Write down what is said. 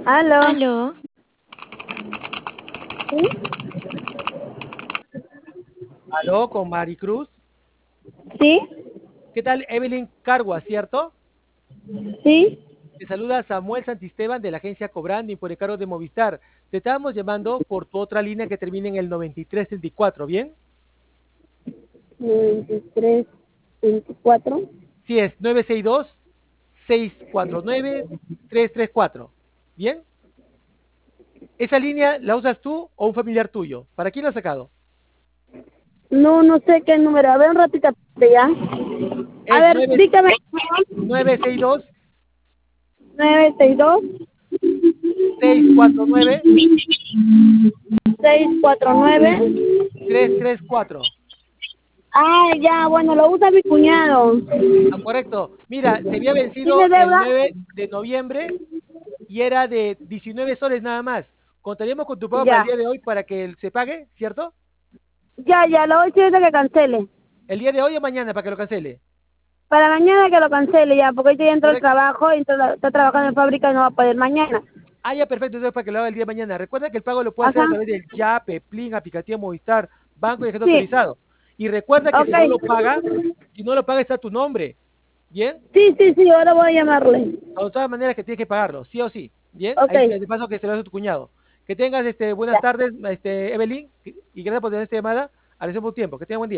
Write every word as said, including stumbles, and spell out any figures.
Aló. Aló, ¿Sí? Aló, con Maricruz. ¿Sí? ¿Qué tal? Evelyn Cargua, ¿cierto? ¿Sí? Te saluda Samuel Santisteban de la agencia Cobranding por encargo de Movistar. Te estábamos llamando por tu otra línea que termina en el noventa y tres treinta y cuatro, ¿bien? veintitrés, veinticuatro. Sí, es nueve seis dos, seis cuatro nueve, tres tres cuatro. ¿Bien? ¿Esa línea la usas tú o un familiar tuyo? ¿Para quién la has sacado? No, no sé qué número. A ver, un ratito ya. A Es ver, nueve dígame. nueve seis dos, nueve seis dos, seis cuatro nueve, seis cuatro nueve. tres tres cuatro. Ah, ya, bueno, lo usa mi cuñado. Ah, correcto. Mira, se había vencido ¿Tiene el deuda? nueve de noviembre y era de diecinueve soles nada más. Contaríamos con tu pago para el Ya. día de hoy para que se pague, ¿cierto? Ya, ya, lo voy a decir que cancele. El día de hoy o mañana para que lo cancele. Para mañana que lo cancele ya, porque hoy ya entró el Correcto. trabajo y está, está trabajando en fábrica y no va a poder mañana. Ah, ya, perfecto. Entonces para que lo haga el día de mañana. Recuerda que el pago lo puede hacer Ajá. a través del Yape, Plin, aplicativo Movistar, banco y agente Sí. autorizado. Y recuerda que si no lo Ok. paga, si no lo paga está tu nombre. ¿Bien? Sí, sí, sí, ahora voy a llamarle. De todas maneras que tienes que pagarlo, sí o sí. ¿Bien? Ok. Ahí te paso que se lo hace tu cuñado. Que tengas este, buenas Ya. tardes, este, Evelyn, y gracias por tener esta llamada. Agradecemos tu tiempo. Que tenga buen día.